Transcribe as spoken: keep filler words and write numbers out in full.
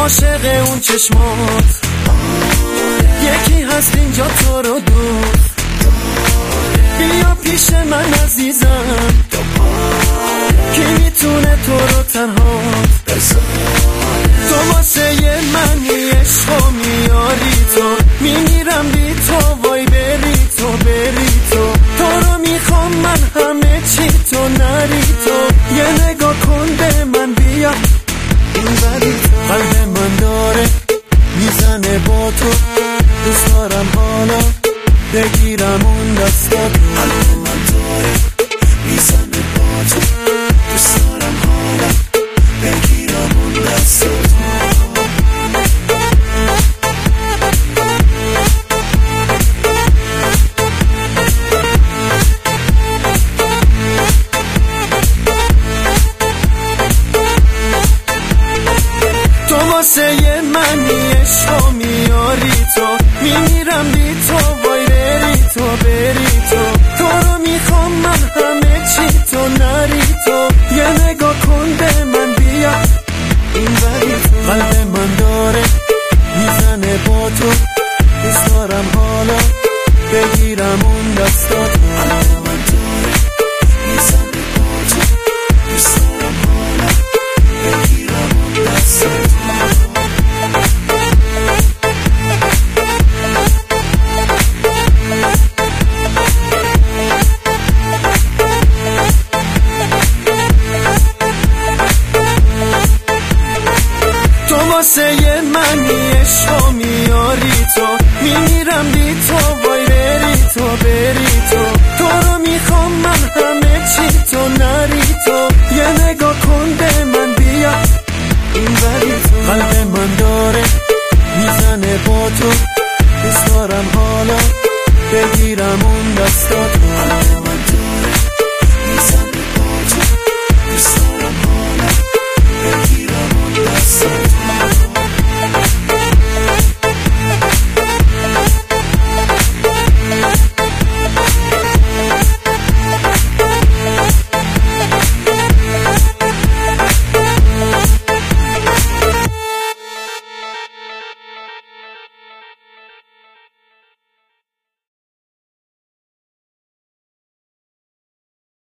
عاشق اون چشمات، یکی هست اینجا تو رو دوست. بیا پیش من عزیزم، کی میتونه تو رو تنها. تو واسه منی عشق و میاری تو، میمیرم بی تو، وای بری تو بری تو. تو رو میخوام من همه چی، تو نری تو. یه نگاه کن به من، بیا این بری تو. قلب من داره میزنه با تو، دوست دارم حالا بگیرم اون دستات. قلب من داره میزنه با تو، دوست دارم حالا بگیرم اون دستات. واسه منی عشق و میاری تو، میمیرم بی تو، وای بری تو بری تو. تو رو میخوام من همه چی، تو نری تو. یه نگاه کن به من، بیا این بری تو. قلب من داره میزنه با تو، دوست دارم حالا بگیرم اون دستات. قلب من داره میزنه با تو، دوست دارم حالا بگیرم اون دستات. واسه منی عشق